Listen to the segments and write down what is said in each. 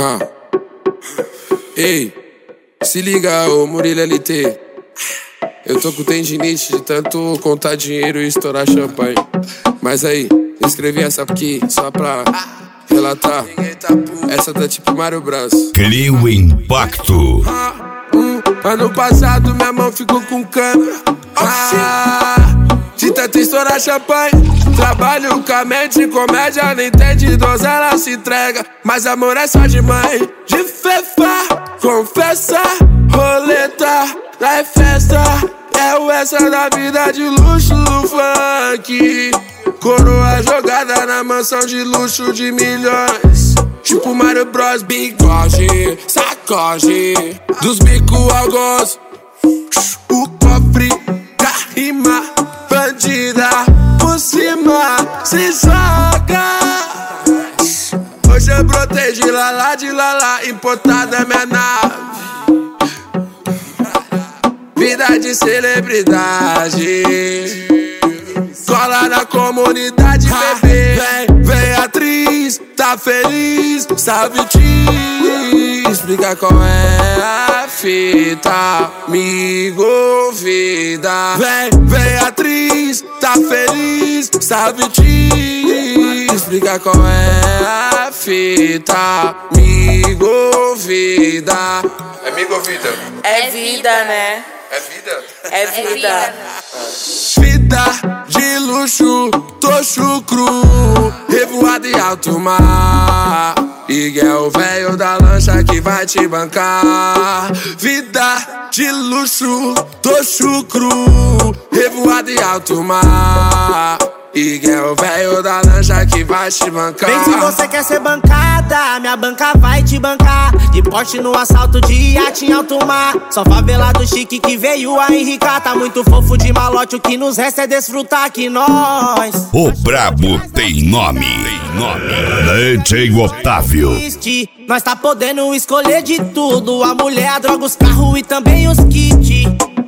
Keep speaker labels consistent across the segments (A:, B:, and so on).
A: Ei, se liga, ô Murilo LT. Eu tô com tendinite de tanto contar dinheiro e estourar champanhe. Mas aí, eu escrevi essa aqui só pra relatar. Essa tá tipo Mario Bros.
B: Cria o impacto.
A: Ano passado minha mão ficou com câmera. De tanto estourar champanhe. Trabalho com a mente, comédia, não entende, donzela se entrega. Mas amor é só de mãe. De fefa, confessa, roleta, lá é festa. É o essa da vida de luxo do funk. Coroa jogada na mansão de luxo de milhões. Tipo Mario Bros, bigode, sacode. Dos bico ao gozo. O cofre, rima, bandida. Por cima, se joga. Hoje eu brotei de lalá, importada é minha nave. Vida de celebridade. Cola na comunidade, bebê. Vem atriz, tá feliz, sabe te explicar qual é a fita, me convida. Vem atriz, tá feliz, sabe te explicar qual é a fita, me convida. É me convida?
C: É vida, né?
A: É vida?
C: É vida.
A: Vida de luxo, tô chucro, revoado em alto mar. E é o velho da lancha que vai te bancar. Vida de luxo, tô chucro, revoado em alto mar. E é o velho da lancha que vai te bancar.
D: Vem se você quer ser bancada, minha banca vai te bancar. De porte no assalto de iate em alto mar. Só favelado chique que veio a enricar. Tá muito fofo de malote, o que nos resta é desfrutar que nós.
B: O brabo tem nome. DJ Otávio.
D: Nós tá podendo escolher de tudo. A mulher, a droga, os carros e também os kits.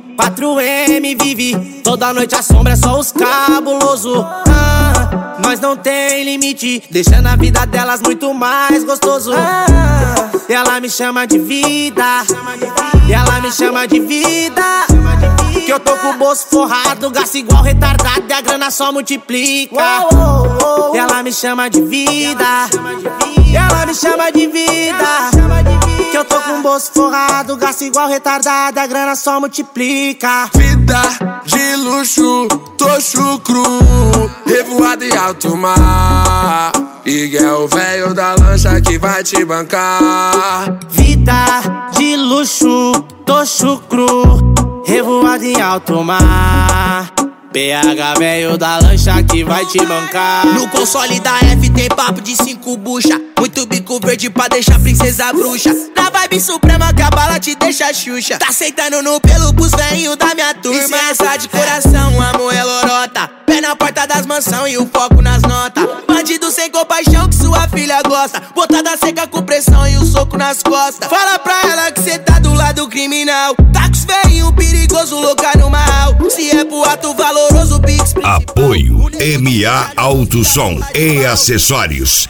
D: 4M vive, toda noite a sombra é só os cabuloso. Nós não tem limite, deixando a vida delas muito mais gostoso. E ela me chama de vida, e ela me chama de vida. Que eu tô com o bolso forrado, gasto igual retardado e a grana só multiplica. E ela me chama de vida, e ela me chama de vida. Que eu tô com o bolso forrado, gasto igual retardado, a grana só multiplica.
A: Vida de luxo, tô chucro, revoado em alto mar. E é o velho da lancha que vai te bancar.
D: Vida de luxo, tô chucro, revoado em alto mar. PH velho da lancha que vai te bancar.
E: No console da F tem papo de 5 bucha. Muito bico verde pra deixar princesa bruxa. Na vibe suprema que a bala te deixa xuxa. Tá aceitando no pelo pros velhinhos da minha turma. E sem essa de coração, amor é lorota. Pé na porta das mansão e o foco nas notas. Bandido sem compaixão que sua filha gosta. Botada seca com pressão e o soco nas costas. Fala pra ela que cê tá do lado criminal. Tá com os velhinhos perigoso, louca no mal. Se é pro ato valoroso, Pix principal.
B: Apoio MA Alto Som e Acessórios.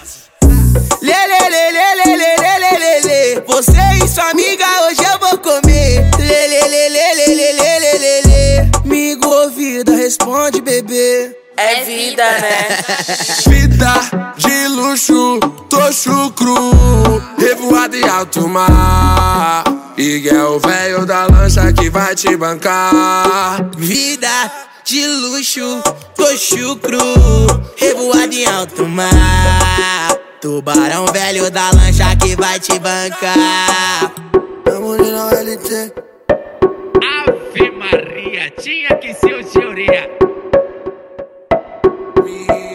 E: Lelelelelelelelelele. Você e sua amiga hoje eu vou comer. Lelelelelelelelele. Me convida, responde, bebê.
C: É vida, né?
A: Vida de luxo, tô chucro, revoado em alto mar. E é o velho da lancha que vai te bancar.
E: Vida de luxo, tô chucro, revoado em alto mar. Tubarão velho da lancha que vai te bancar.
A: Murilo LT.
F: Ave Maria, tinha que ser o senhoria.